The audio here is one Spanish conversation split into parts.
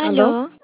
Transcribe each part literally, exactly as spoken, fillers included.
¿Aló? Aló,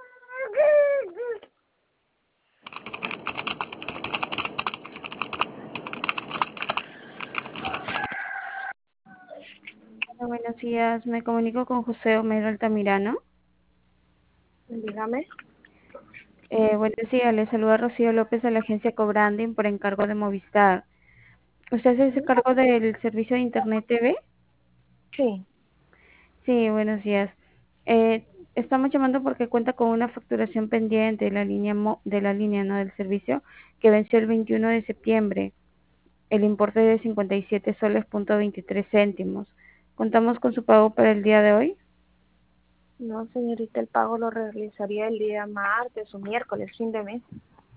Hola, buenos días. Me comunico con José Homero Altamirano. Dígame. Eh, buenos días. Le saluda Rocío López de la agencia Cobranding por encargo de Movistar. ¿Usted se hace ¿Sí? cargo del servicio de Internet T V? Sí. Sí, buenos días. Eh, estamos llamando porque cuenta con una facturación pendiente de la línea mo- de la línea, ¿no? del servicio que venció el veintiuno de septiembre. El importe de cincuenta y siete soles punto veintitrés céntimos. ¿Contamos con su pago para el día de hoy? No, señorita, el pago lo realizaría el día martes o miércoles, fin de mes.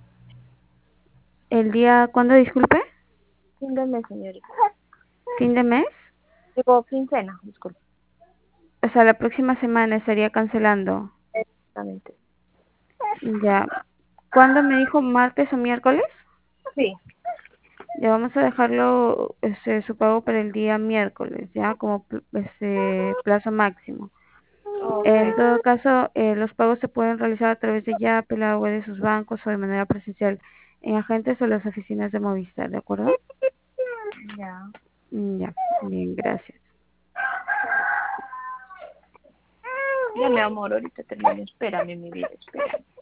¿El día cuándo, disculpe? Fin de mes, señorita. ¿Fin de mes? Digo, quincena, disculpe. O sea, la próxima semana estaría cancelando. Exactamente. Ya. ¿Cuándo me dijo? ¿Martes o miércoles? Sí. Ya vamos a dejarlo, este, su pago para el día miércoles, ya, como pl- este, plazo máximo. Ok. En todo caso, eh, los pagos se pueden realizar a través de Yape, la web de sus bancos o de manera presencial en agentes o las oficinas de Movistar, ¿de acuerdo? Ya. Mm, Ya, bien, gracias. Ya, mi amor, ahorita termino. Espérame, mi vida, espérame.